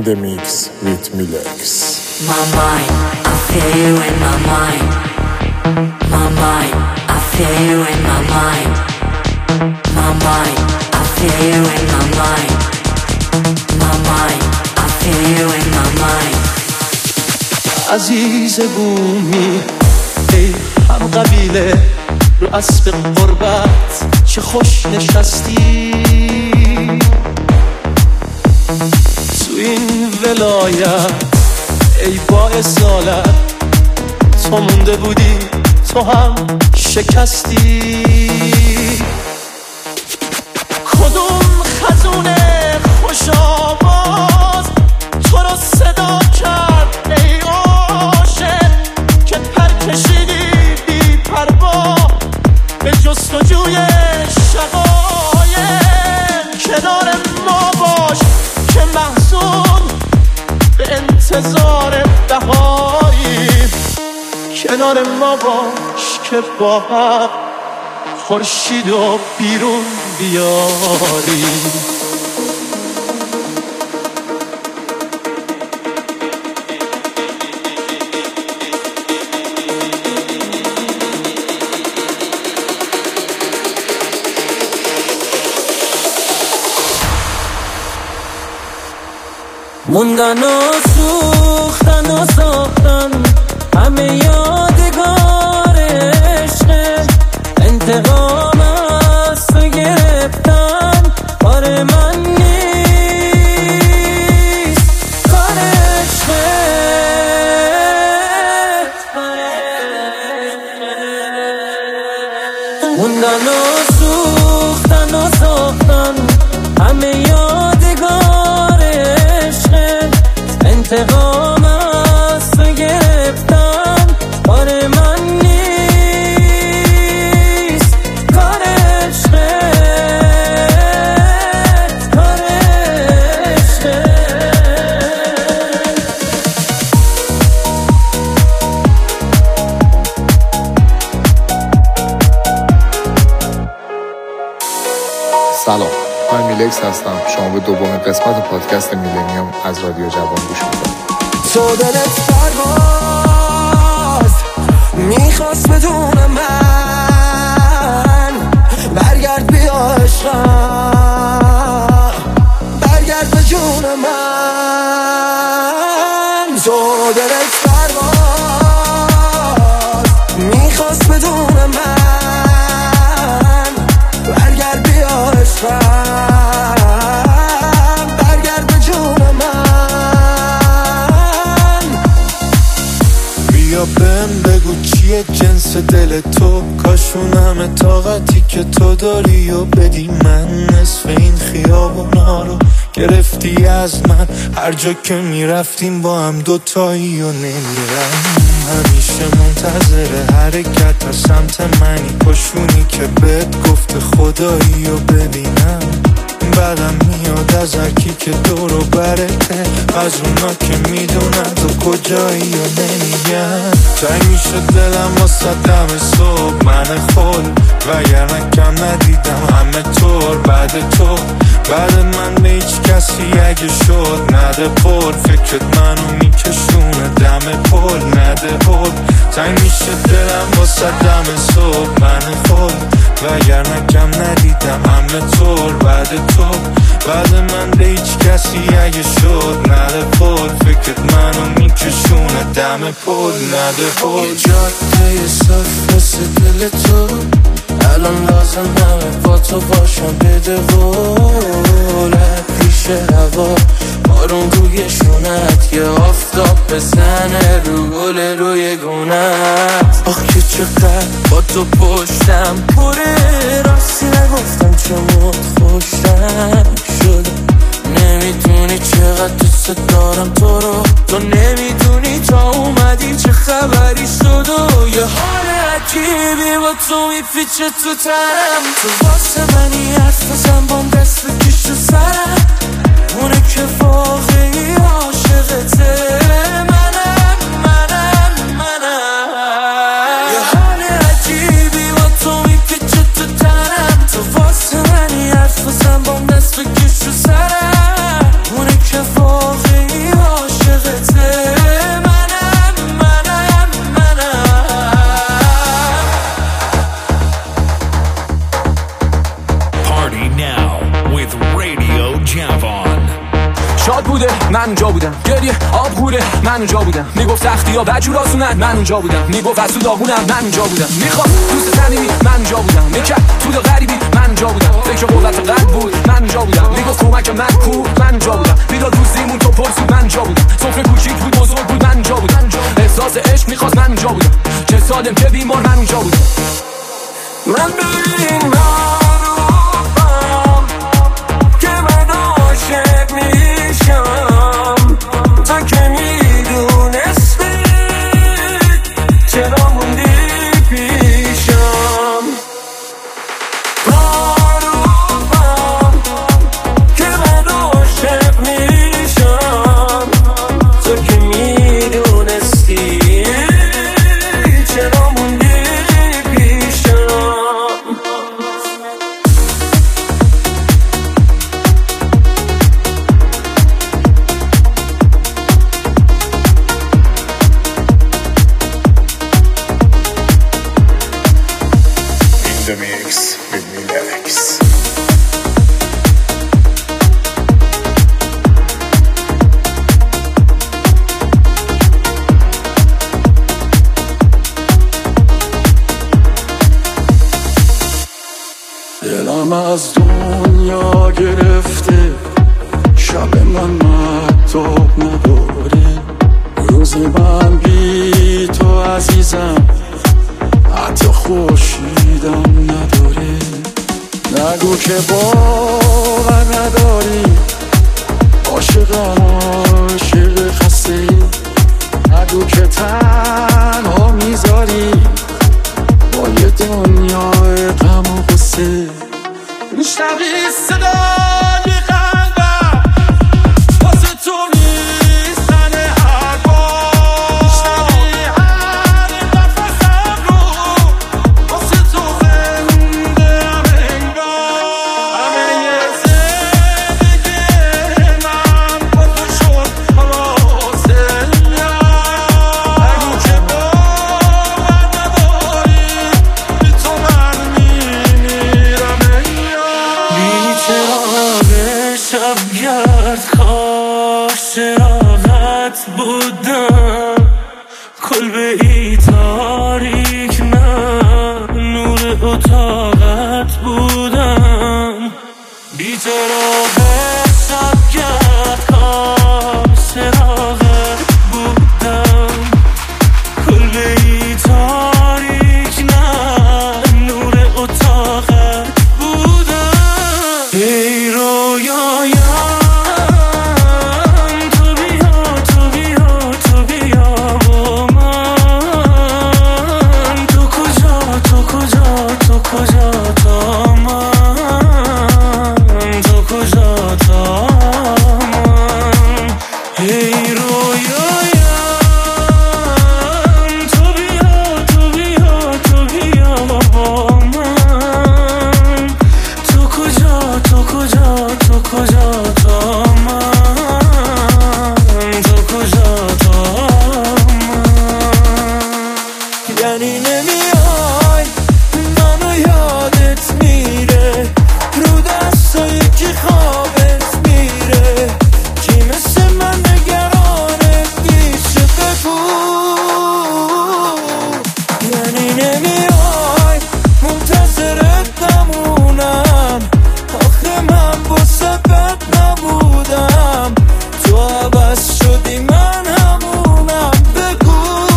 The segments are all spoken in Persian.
the mix with Milex. My mind, I feel you in my mind. My mind, I feel you in my mind. My mind, I feel you in my mind. My mind, I feel you in my mind. عزیز بومی ای هم قبیله رو اسب غربت چه خوش نشستی تو این ولایت ای با اصالت تو مونده بودی تو هم شکستی کدوم خزونه خوش آواز تو رو صدا کرد ای عاشق که پر کشیدی بی پروا به جستجوی شقایق کنار ما باش که محزون به انتظار بهایی کنار ما باش که با هم خورشید و بیرون بیاری موندن و سوختن و ساختن همه یادگار عشق انتقام از تو گرفتن کار من نیست کار عشقه موندن و سوختن و ساختن همه یادگار عشق انتقام از تو گرفتن کار من نیست کار عشقه کار عشقه سلام، من میلکس هستم. شما به دومین قسمت پادکست میلنیوم از رادیو جوان گوش میکنید. تو دلت پرواز میخواست بدون من برگرد بیا عشقم برگرد به جون من تو دلت پرواز میخواست بدون من برگرد بیا عشقم برگرد به جون من بیا بهم بگو چیه جنس دل تو کاشون همه طاقتی که تو داری و بدی من نصف این خیابونا رو گرفتی از من هر جا که میرفتیم با هم دوتایی و نمیرم همیشه منتظر حرکت تا سمت منی پشونی که بهت گفته خدایی و ببینم بعدم میاد از هرکی که دور و برته از اونا که میدونن تو کجایی و نمیگن تنگ میشد دلم واسه دم صبح من خل وگرنه کم ندیدم همه طور بعد تو بعد من به هیچ کسی اگه شد نده پل فکرت منو میکشونه دم پل نده پل تنگ میشه دلم واسه دم صبح من خل وگرنه کم ندیدم همه طور بعد تو بعد من به هیچ کسی اگه شد نده پل فکرت منو میکشونه دم پل نده پل یه جاده صاف مثل دل تو الان لازم همه با تو باشم بده قولت ریشه هوا بارون روی شونت یه آفتاب بزنه رو گل روی گونت آخ که چقدر با تو پشتم پره راستی نگفتم چمون خوشتم شده نمیدونی چقدر دوست دارم تو رو تو نمیدونی تا اومدی چه خبری شد و یه حال عجیبی با تو میپیچه تو ترم تو واسه منی حرف بزن بام دست بکش تو سرم اونه که واقعی عاشقته یه حال عجیبی با تو میپیچه تو ترم تو واسه منی حرف بزن بام دست بکش تو سرم اونه که واقعی آب غوره من اونجا بودم، میگفت تختی ها بجور آسونن من اونجا بودم، میگفت از تو داغونم من اونجا بودم، میخواد دوست صمیمی من اونجا بودم، میکرد تو دا غریبی من اونجا بودم، فکر قوت قلب بود من اونجا بودم، میگفت کمک من کو من اونجا بودم، میداد روزیمون تو پرسید من اونجا بودم، سفره کوچیک بود بزرگ بود من اونجا بودم، احساس عشق میخواست من اونجا بودم، چه سالم که بیمار من اونجا بودم. من ببین معروفم که من عاشق میشم، تو که میدونستی چرا موندی پیشم. معروفم که من عاشق میشم، تو که میدونستی چرا موندی دلم از دنیا گرفته، شب من مهتاب نداره، روز من بی تو عزیزم حتی خورشیدم نداره. نگو که باور نداری عاشقم عاشق خسته، نگو که تنها میذاری با یه دنیای غم و غصه. میشنوی صدای قلبم واسه تو میزنه هر بار، میشنوی هر نفسم رو واسه تو زنده هم انگار. همه زندگی من با تو شد خلاصه. نگو که باور نداری بی تو من میمیرم. بیچراغ شبگرد کاش چراغت بودم، کلبه ای تاریک نه نور اتاقت بودم. بیچراغ شبگرد کاش چراغت بودم، کلبه ای تاریک نه نور اتاقت بودم. ای رویایم تو بیا تو بیا تو بیا با من، تو کجا تو کجا تو کجا تا من، تو کجا تا من. ای رویایم تو بیا تو بیا تو بیا با من، تو کجا تو کجا تو کجا تا من، تو کجا تا من. یعنی نمیای منو یادت میره، رو دستایی که خوابت میره، کی مثل من نگرانت میشه بگو. یعنی نمیای منتظرت نمونم، آخه من واسه بد نبودم، تو عوض شدی من همونم بگو.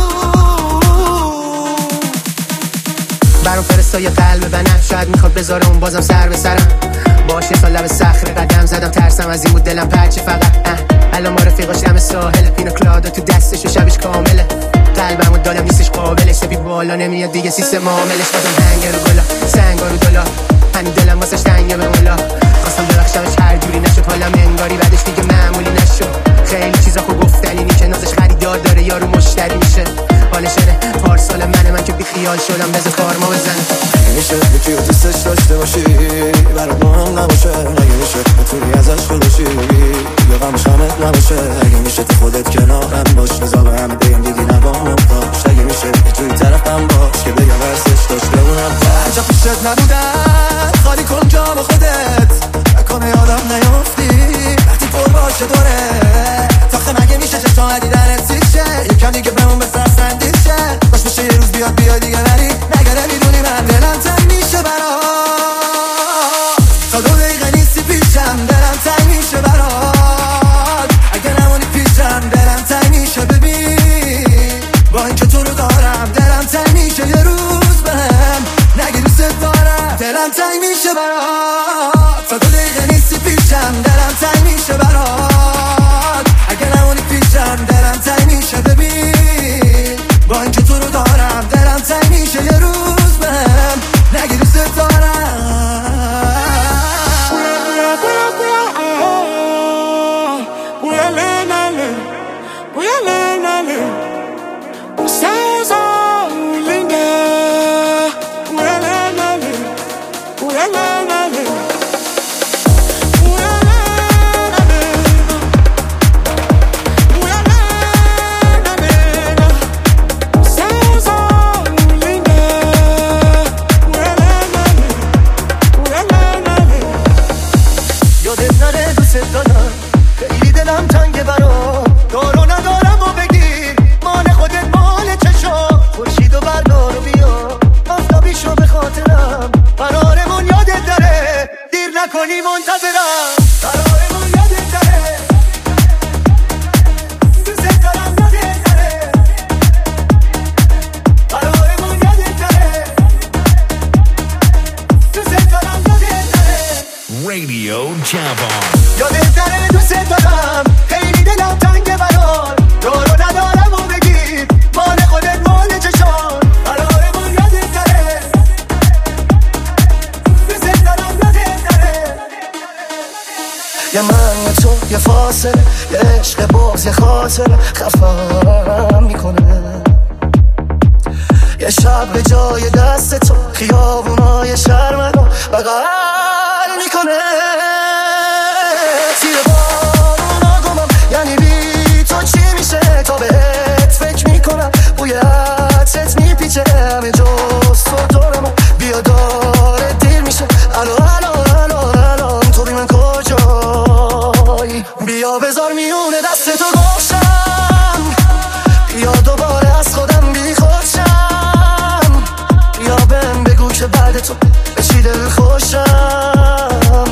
برام فرستای قلب بنم، شاید میخواد بذاره اون بازم سر به سرم، باشه تا لب صخره قدم زدم، ترسم از این بود دلم پرچه فقط. الان ما رفیقاش دم ساحل، پینو کلادا تو دستش و شبش کامله، قلبمو دادم نیستش قابلش، سپید بالا نمیاد دیگه سیستم عاملش، بازم هنگ رو گلا سنگا رو دلا، همین دلم واسش تنگه به مولا، خواستم ببخشمش هر جوری نشد، حالم انگاری بعدش دیگه معمولی نشد، خیلی چیزا خو گفتنی نی که نازش خریدار داره یارو مشتری میشه، حالشنه پارسال من که بی خیال شدم بذار کار ما بزنه. میشه یکی رو دوستش داشته باشی برات مهم نباشه، اگه میشه بتونی ازش خودشی یا غمش همت نباشه، اگه میشه تو خودت کنارم باش، بذار به همه بگم دیگه نبامم باش، اگه میشه یه جوری طرفم باش که بگم ورسش داشته اونم عجب پیشت نبودن، خالی کن جا با خودت نکنه یادم نیافتی وقتی پر باشه دوره، تاخه مگه میشه چشم یادت نره دوست دارم خیلی دلم تنگه برات دارو ندارم و بگیر مال خودت مال چشان قرارمون یادت نره دوست دارم یادت نره یه من تو یه فاصله یه عشق باز یه خاطر خفم میکنه یه شب به جای دست تو خیابونای شهر منو بغل میکنه زیر بارونا گمم یعنی بی تو چی میشه تا بهت فکر میکنم بوی عطرت میپیچه همه جز تو دورم بیا داره دیر میشه الان تو بی من کجایی بیا بذار میونه دست تو گوشم بیا دوباره از خودم بی خودشم بیا بهم بگو که بعد تو به چی دل خوشم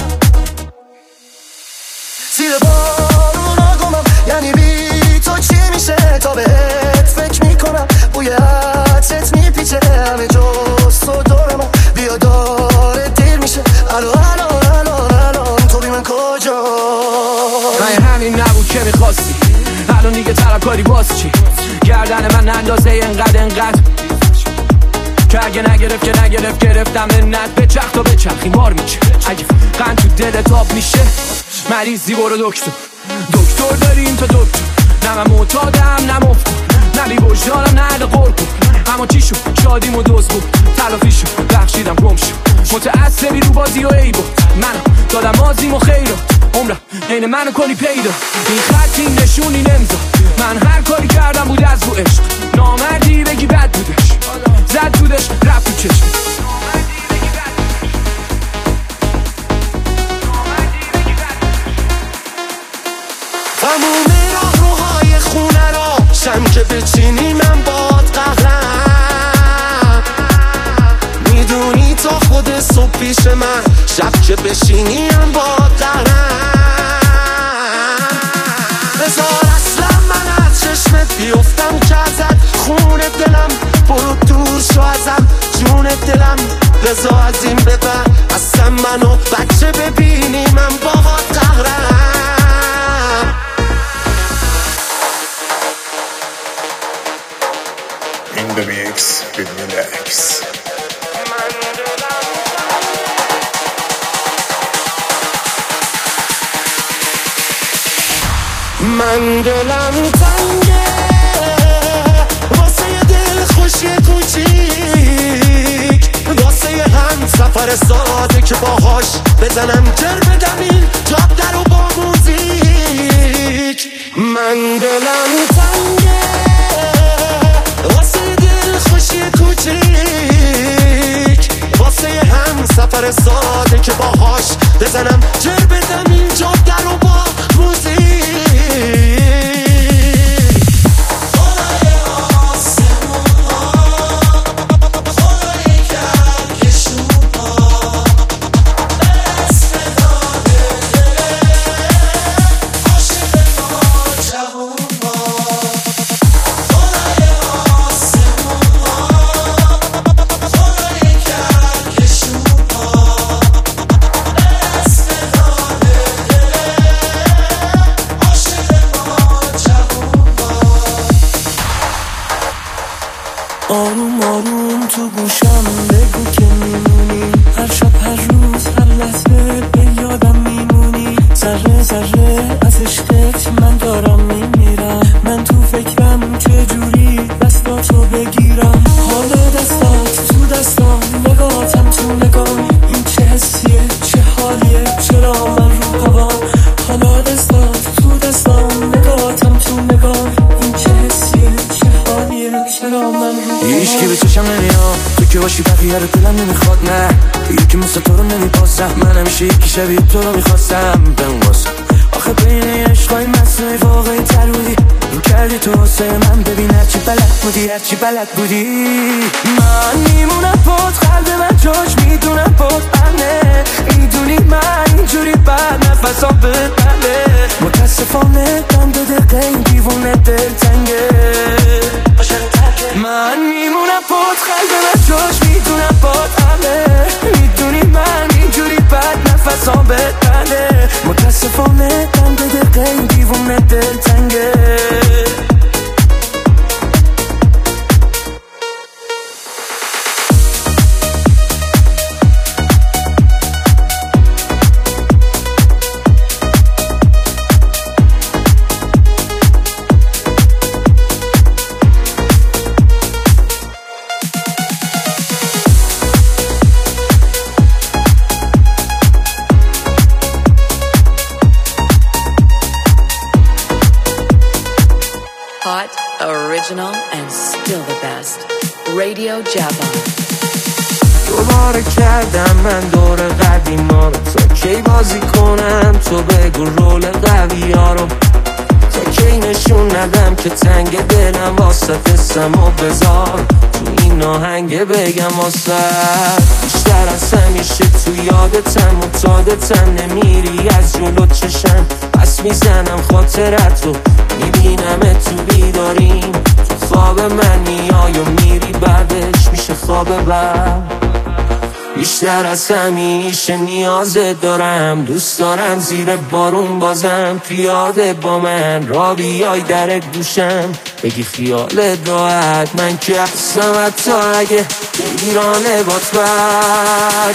زیر بارونا گمم یعنی بی تو چی میشه تا بهت فکر میکنم بوی عطرت میپیچه همه جز تو دورم بیا داره دیر میشه الان تو بی من کجا من همین نبود که میخواستی الان دیگه طلبکاری باز چی گردن من اندازه انقدر که اگه نگرفت گرفتم منت به چخ تا به چخی مار میشه اگه قند تو دلت آب میشه مریضی برو دکتر داریم تا دکتر نه من معتادم نه مفتم نه بی وجدانم نه قرب اما چی شد شادیم و دوز بود تلافی شد بخشیدم گم شد متعصبی رو بازی و عیبو منم دادم آزیم و خیرو عمرم عین منو کنی پیدا این خطی نشونی نمزا من هر کاری کردم بود از رو عشق نامردی بگی بد بودش زد بودش رفت تو چشم تموم راهروهای خونه را شم که بچینی من باد قهرم میدونی تا خود صبح پیش من شب که بشینی من باد قهرم بذار اصلا من از چشمت بیفتم که ازت خون دلم برو دور شو ازم جون دلم بذار از این ببر اصلا منو بچه ببینی من باد قهرم In the mix with Milex. من دلم تنگه واسه یه دل خوشی کوچیک واسه هم سفر ساده که باهاش بزنم جر بدم این جاده رو با موزیک من دلم تنگه واسه یه دل خوشی کوچیک واسه هم سفر ساده که باهاش بزنم جر بدم این جاده رو با موزیک آروم آروم تو گوشم بگو که میمونی هر شب هر روز هر لحظه به یادم میمونی ذره ذره از عشقت من دارم میمیرم من تو فکرم چه جوری دستاتو بگیرم حال دستات تو دستام نگاهتم تو نگام این چه حسیه چه حالیه چرا من رو هوام حالا دستات تو دستام نگاهتم تو نگام این چه حسیه چه حالیه چرا من رو هیچ کی به چشم نمیاد تو که باشی بقیه رو دلم نمیخواد نه یکی مثل تو رو نمیپاسم من همیشه یکی شبیه تو رو میخواستم بنواسم آخه بین عشقای مصنوعی واقعی تر بودی رو کردی تو واسه من ببین هرچی بلد بودی هرچی بلد بودی من میمونم پات قلب من جاش میدونم پات بنده میدونی من اینجوری بد نفسام بده متاسفانه دم به دقیقه این دیوونه دلتنگه من میمونم پات قلب من جاش میدونم پات همه میدونی من اینجوری بد نفسام بده hot, original, and still the best. Radio Java. دوباره کردم من دور قدیما رو، تا کی بازی کنم تو بگو رول قوی ها رو، تا کی نشون ندم که تنگ دلم واسه سمو بذار تو این آهنگ بگم واسه بیشتر از همیشه تو یادتم معتادتم، نمیری از جلو چشم پس میزنم خاطرت رو، میبینم تو بیداریم تو خواب من میای و میری بعدش میشه خواب بعد. بیشتر از همیشه نیازت دارم، دوست دارم زیر بارون بازم پیاده با من را بیای در گوشم بگی خیالت راحت، من که هستم حتی اگه بگیرانه بات بد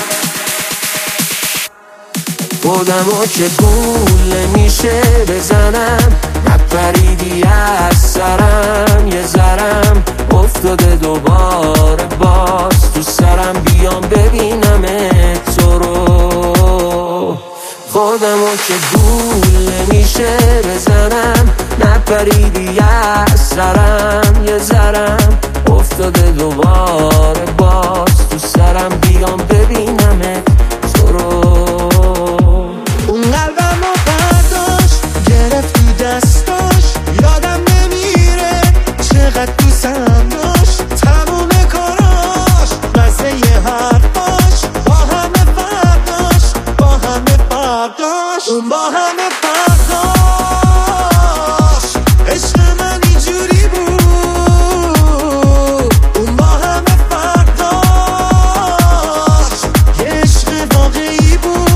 خودمو که گول میشه بزنم، نپریدی از سرم یه ذرم افتاده دوباره باز تو سرم، بیام ببینم تو رو. خودمو که گول میشه بزنم، نپریدی از سرم یه ذرم افتاده دوباره باز تو سرم، بیام ببینم تو رو. اون قلبمو برداشت گرفت تو دستاش، یادم نمیره چقدر دوستم داشت، تموم کاراش مزه یه حرفاش با همه برداشت، با همه برداشت، اون با همه برداشت، عشق من اینجوری بود، اون با همه برداشت، یه عشق واقعی بود.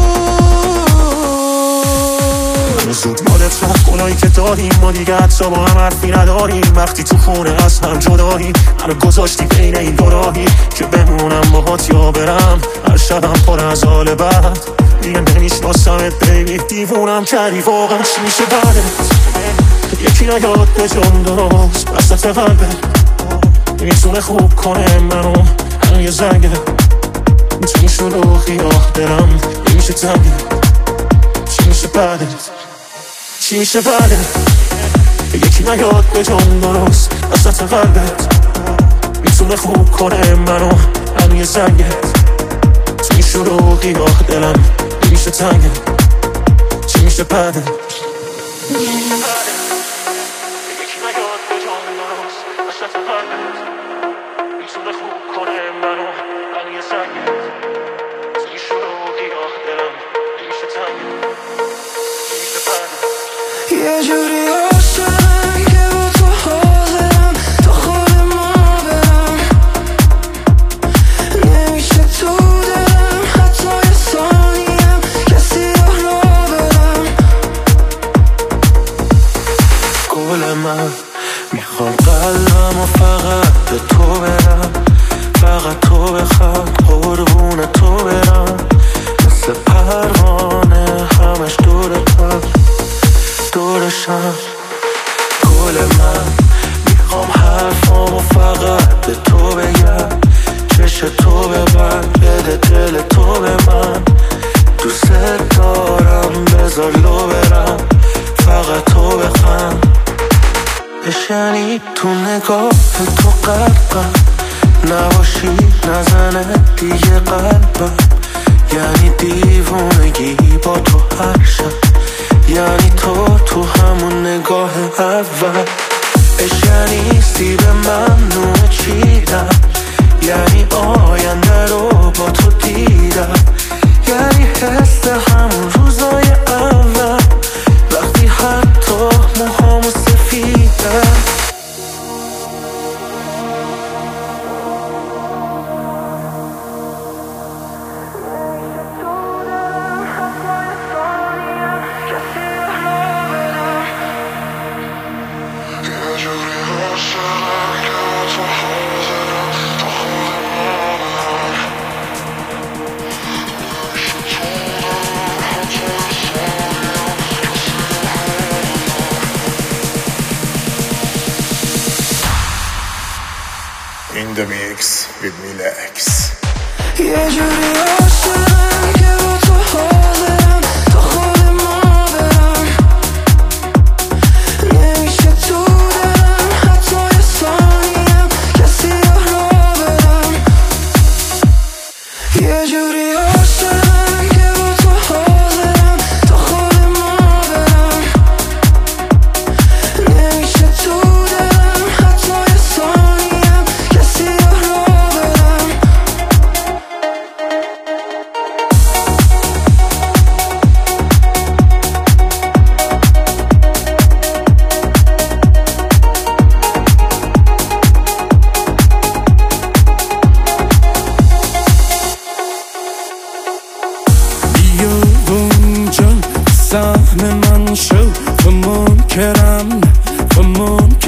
زود مالت رفت گناهی که داریم، ما دیگه حتی با هم حرفی نداریم، وقتی تو خونه از هم جداییم منو گذاشتی بین این دو راهی که بمونم باهات یا برم، هر شبم پر از حال بد دیگه نمیشناسمت بیبی، دیوونم کردی واقعا چی میشه بعدت، یکی نیاد به جام درست بسط قلبت میتونه خوب کنه منو، الان یه زنگه میتونی شلوغی آه دلم نمیشه تنگه، چی میشه بعدت چی میشه بعدت، یکی نیاد به جام درست وسط قلبت میتونه خوب کنه منو، الان یه زنگه توی شلوغی آخ دلم نمیشه تنگه، چی میشه بعدت یکی نیاد به جام درست وسط قلبت میتونه خوب کنه منو، الان یه زنگه توی شلوغی آخ دلم نمیشه تنگه، چی میشه بعدت. یه جوری عاشقم که با تو حاضرم تا خود ما برم، نمیشه تو دلم حتی یه ثانیم کسی را برم. گل من میخوام قلبم و فقط به تو برم، فقط تو بخواد قربون تو برم، مثل پروانه همش دورتم دورشم. گل من میخوام حرفامو فقط به تو بگم، چش تو ببند بده دل تو به من، دوست دارم بذار لو برم فقط تو بخند، بشنی تو نگاه تو قلبم نباشی نزنه دیگه قلبم، یعنی دیوونگی با تو هر شب، یعنی تو همون نگاه اول، بشنی سیب ممنوع چیدم، یعنی آینده رو با تو دیدم، یعنی حس همون روزای اول وقتی حتی موهامو سفیدم. In the mix with Milex. یه جوری عاشقم که با تو حاضرم تا خود ما برم، نمیشه تو دلم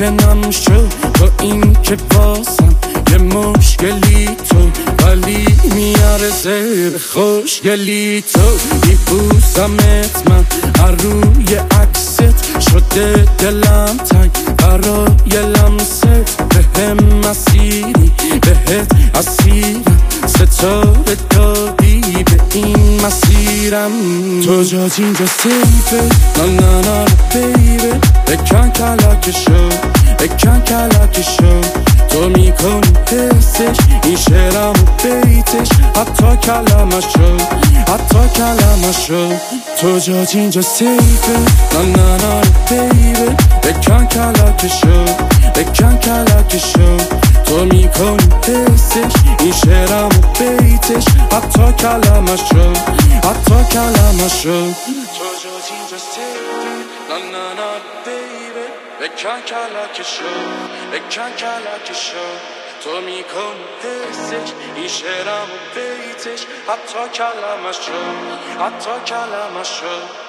ممکنم شد با این که بازم یه مشکلی تو ولی میارزه به خوشگلی تو میبوسمت من روی عکست شده دلم تنگ برای لمست بهم مسیری بهت اسیرم ستاره دادی به این مسیرم تو جاج اینجا سیفه نه نه بیبه بکن کلکشو بکن کلکشو تو میکنی حسش این شعرم و بیتش حتی کلمشو حتی کلمشو تو جاج اینجا سیفه نه نه بیبه بکن کلکشو بکن کلکشو تو میکنی حسش این شعرم و بیتش حتی کلمشو حتی کلمشو تو جاج اینجا سیفه نه نه بیبه بکن کلکشو بکن کلکشو تو میکنی حسش این شعرم و بیتش حتی کلمشو حتی کلمشو